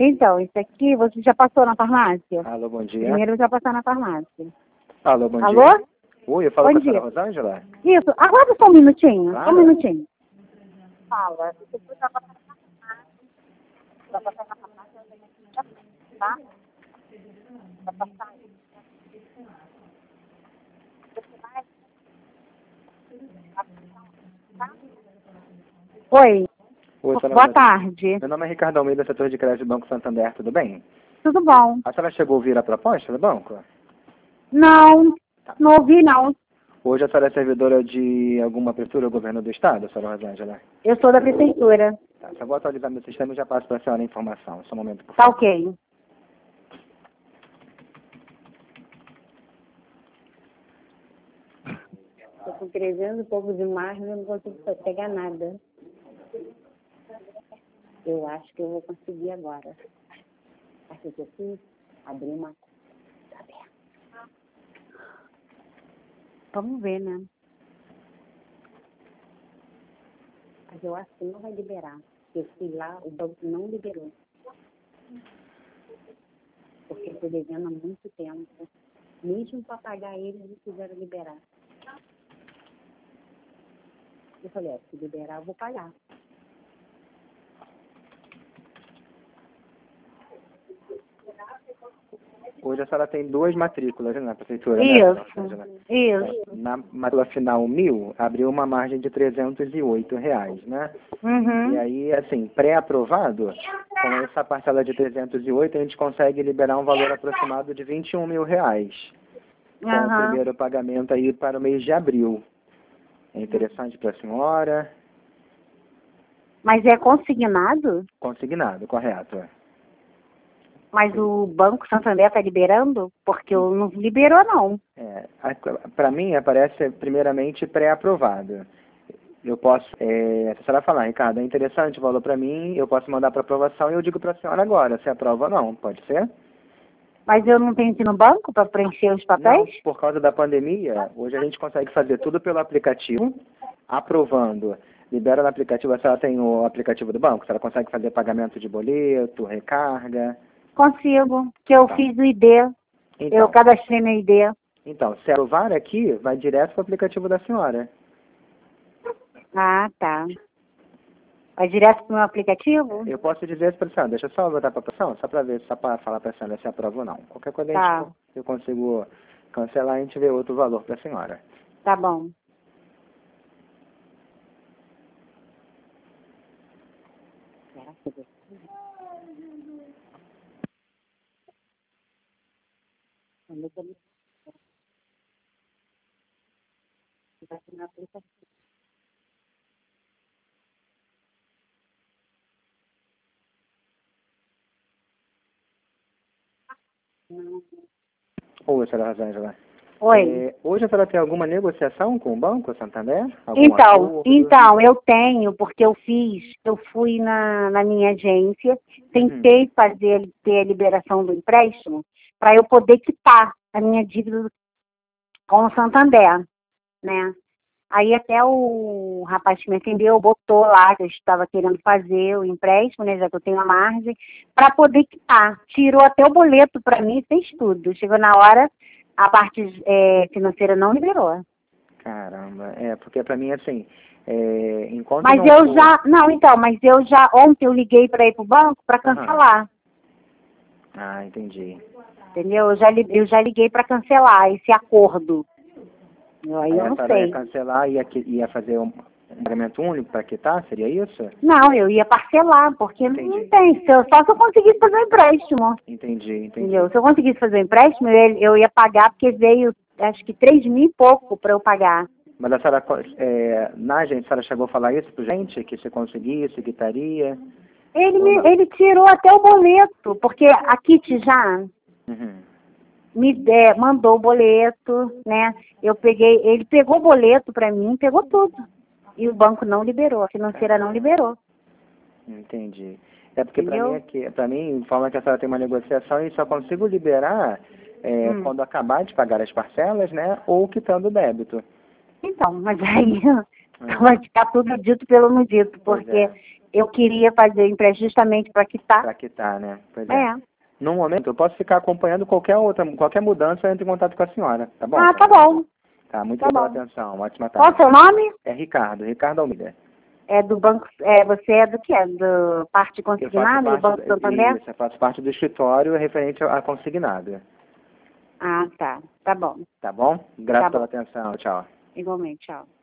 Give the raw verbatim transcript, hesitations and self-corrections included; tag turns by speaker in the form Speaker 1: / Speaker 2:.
Speaker 1: Então, isso aqui você já passou na farmácia?
Speaker 2: Alô, bom dia.
Speaker 1: Primeiro já passar na farmácia.
Speaker 2: Alô, bom
Speaker 1: Alô?
Speaker 2: dia. Oi, eu falo
Speaker 1: Bom
Speaker 2: com a
Speaker 1: dia.
Speaker 2: senhora Rosângela?
Speaker 1: Isso, aguarda só um minutinho,
Speaker 2: Claro.
Speaker 1: só um minutinho. Fala, você já passou na farmácia? Já passou na farmácia, eu venho aqui, tá? Vai passar. Oi.
Speaker 2: Oi, senhora
Speaker 1: Boa
Speaker 2: Rosângela.
Speaker 1: tarde.
Speaker 2: Meu nome é Ricardo Almeida, setor de crédito do Banco Santander, tudo bem?
Speaker 1: Tudo bom?
Speaker 2: A senhora chegou a ouvir a proposta do banco?
Speaker 1: Não, não ouvi não.
Speaker 2: Hoje a senhora é servidora de alguma prefeitura ou governo do estado, senhora Rosângela?
Speaker 1: Eu sou da prefeitura.
Speaker 2: Tá, só vou atualizar meu sistema e já passo para a senhora a informação. Só um momento, por
Speaker 1: Tá
Speaker 2: favor.
Speaker 1: ok. Estou com trezentos e pouco de margem, eu não consigo pegar nada. Eu acho que eu vou conseguir agora. Acho que eu fiz, abrir uma conta aberta. Vamos ver, né? Mas eu acho que não vai liberar. Eu fui lá, o banco não liberou. Porque eu estou devendo há muito tempo. Mesmo para pagar eles, eles quiseram liberar. Eu falei, é, se liberar, eu vou pagar.
Speaker 2: Hoje a senhora tem duas matrículas, né, na prefeitura, né,
Speaker 1: Isso,
Speaker 2: senhora Rosângela?
Speaker 1: isso.
Speaker 2: Na matrícula final mil, abriu uma margem de trezentos e oito reais, né?
Speaker 1: Uhum.
Speaker 2: E aí, assim, pré-aprovado, com essa parcela de trezentos e oito, a gente consegue liberar um valor aproximado de vinte e um mil reais. Com o
Speaker 1: Uhum.
Speaker 2: primeiro pagamento aí para o mês de abril. É interessante para a senhora?
Speaker 1: Mas é consignado?
Speaker 2: Consignado, correto. é.
Speaker 1: Mas o Banco Santander está liberando? Porque eu não liberou, não.
Speaker 2: É, para mim, aparece primeiramente pré-aprovado. Eu posso, é, se a senhora falar, Ricardo, é interessante o valor para mim, eu posso mandar para aprovação e eu digo para a senhora agora, se aprova ou não, pode ser?
Speaker 1: Mas eu não tenho que ir no banco para preencher os
Speaker 2: Não,
Speaker 1: papéis?
Speaker 2: por causa da pandemia, hoje a gente consegue fazer tudo pelo aplicativo, aprovando. Libera no aplicativo, a senhora tem o aplicativo do banco, a senhora consegue fazer pagamento de boleto, recarga.
Speaker 1: Consigo, que eu
Speaker 2: Tá.
Speaker 1: fiz o I D.
Speaker 2: Então,
Speaker 1: Eu cadastrei meu I D.
Speaker 2: então, se aprovar aqui, vai direto para o aplicativo da senhora.
Speaker 1: Ah, tá. Vai direto pro meu aplicativo?
Speaker 2: Eu posso dizer para a senhora, deixa eu só botar para a pressão, só para ver, só para falar para a senhora se aprova ou não. Qualquer coisa a
Speaker 1: Tá.
Speaker 2: gente, eu consigo cancelar e a gente vê outro valor para a senhora.
Speaker 1: Tá bom. Será que eu vou? Vai ser no aplicativo. Não.
Speaker 2: Oi, senhora Rosângela.
Speaker 1: Oi.
Speaker 2: É, hoje a senhora tem alguma negociação com o Banco Santander? Algum
Speaker 1: Então,
Speaker 2: acordo?
Speaker 1: então, eu tenho, porque eu fiz, eu fui na, na minha agência, tentei
Speaker 2: Uhum.
Speaker 1: fazer ter a liberação do empréstimo para eu poder quitar a minha dívida com o Santander, né? Aí até o rapaz que me atendeu botou lá que eu estava querendo fazer o empréstimo, né, já que eu tenho a margem, para poder quitar. Tirou até o boleto para mim, fez tudo. Chegou na hora, a parte é, financeira não liberou.
Speaker 2: Caramba, é, porque para mim, assim, é, enquanto
Speaker 1: Mas
Speaker 2: não
Speaker 1: eu
Speaker 2: for...
Speaker 1: já, não, então, mas eu já, ontem eu liguei para ir pro banco para
Speaker 2: Aham.
Speaker 1: cancelar,
Speaker 2: Ah, entendi.
Speaker 1: entendeu? Eu já, li- eu já liguei para cancelar esse acordo. Eu- Aí
Speaker 2: Aí
Speaker 1: eu
Speaker 2: a
Speaker 1: não
Speaker 2: senhora ia
Speaker 1: sei.
Speaker 2: cancelar e ia, qui- ia fazer um, um pagamento único para quitar, seria isso?
Speaker 1: Não, eu ia parcelar, porque não
Speaker 2: Entendi.
Speaker 1: tem, se eu- só se eu conseguisse fazer um empréstimo.
Speaker 2: Entendi, entendi.
Speaker 1: Entendeu? Se eu conseguisse fazer um empréstimo, eu, eu ia pagar, porque veio, acho que três mil e pouco para eu pagar.
Speaker 2: Mas a senhora, co- é, na agência, a senhora chegou a falar isso pra gente? Que se conseguisse, quitaria?
Speaker 1: Ele,
Speaker 2: Ou
Speaker 1: me,
Speaker 2: não?
Speaker 1: ele tirou até o boleto, porque a Kitty já
Speaker 2: Uhum.
Speaker 1: me der, mandou o boleto, né? Eu peguei, ele pegou o boleto para mim, pegou tudo. E o banco não liberou, a financeira não liberou.
Speaker 2: Entendi. É porque para
Speaker 1: Entendeu?
Speaker 2: mim, aqui, para mim, fala que a senhora tem uma negociação e só consigo liberar é,
Speaker 1: Hum.
Speaker 2: quando acabar de pagar as parcelas, né? Ou quitando o débito.
Speaker 1: Então, mas aí
Speaker 2: É.
Speaker 1: vai ficar tudo dito pelo não dito,
Speaker 2: Pois
Speaker 1: porque
Speaker 2: é.
Speaker 1: Eu queria fazer empréstimo justamente para quitar.
Speaker 2: Para quitar, né? Pois é.
Speaker 1: É.
Speaker 2: No momento, eu posso ficar acompanhando qualquer outra, qualquer mudança, eu entro em contato com a senhora, tá bom?
Speaker 1: Ah, tá
Speaker 2: Fernanda?
Speaker 1: bom.
Speaker 2: Tá, muito
Speaker 1: Tá
Speaker 2: obrigado
Speaker 1: bom.
Speaker 2: pela atenção. Uma ótima
Speaker 1: Qual o
Speaker 2: tarde.
Speaker 1: seu nome?
Speaker 2: É Ricardo, Ricardo Almeida.
Speaker 1: É do banco. É, você é do que? É do parte
Speaker 2: Eu faço
Speaker 1: consignada do
Speaker 2: parte,
Speaker 1: Banco Santander?
Speaker 2: isso, eu faço parte do escritório referente a consignado.
Speaker 1: Ah, tá. Tá bom.
Speaker 2: Tá bom? Grato
Speaker 1: Tá
Speaker 2: pela
Speaker 1: bom.
Speaker 2: atenção. Tchau.
Speaker 1: Igualmente, tchau.